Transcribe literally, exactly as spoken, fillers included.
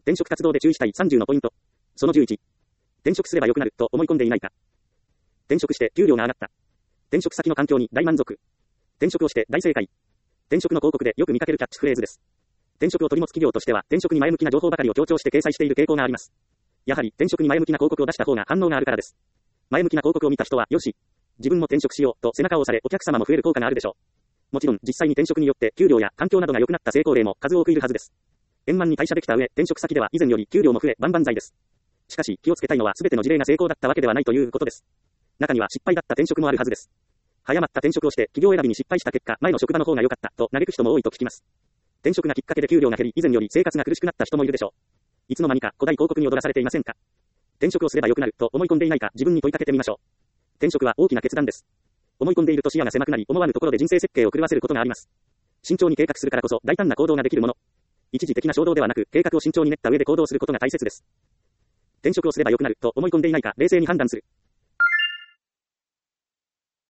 転職活動で注意したいさんじゅうのポイント。そのじゅういち。転職すれば良くなると思い込んでいないか。転職して給料が上がった。転職先の環境に大満足。転職をして大正解。転職の広告でよく見かけるキャッチフレーズです。転職を取り持つ企業としては、転職に前向きな情報ばかりを強調して掲載している傾向があります。やはり、転職に前向きな広告を出した方が反応があるからです。前向きな広告を見た人は、よし、自分も転職しようと背中を押され、お客様も増える効果があるでしょう。もちろん、実際に転職によって給料や環境などが良くなった成功例も数多くいるはずです。円満に退社できた上、転職先では以前より給料も増え、万々歳です。しかし、気をつけたいのは全ての事例が成功だったわけではないということです。中には失敗だった転職もあるはずです。早まった転職をして企業選びに失敗した結果、前の職場の方が良かったと嘆く人も多いと聞きます。転職がきっかけで給料が減り、以前より生活が苦しくなった人もいるでしょう。いつの間にか古代広告に踊らされていませんか。転職をすれば良くなると思い込んでいないか自分に問いかけてみましょう。転職は大きな決断です。思い込んでいると視野が狭くなり、思わぬところで人生設計を狂わせることがあります。慎重に計画するからこそ大胆な行動ができるもの。一時的な衝動ではなく、計画を慎重に練った上で行動することが大切です。転職をすれば良くなると思い込んでいないか冷静に判断する。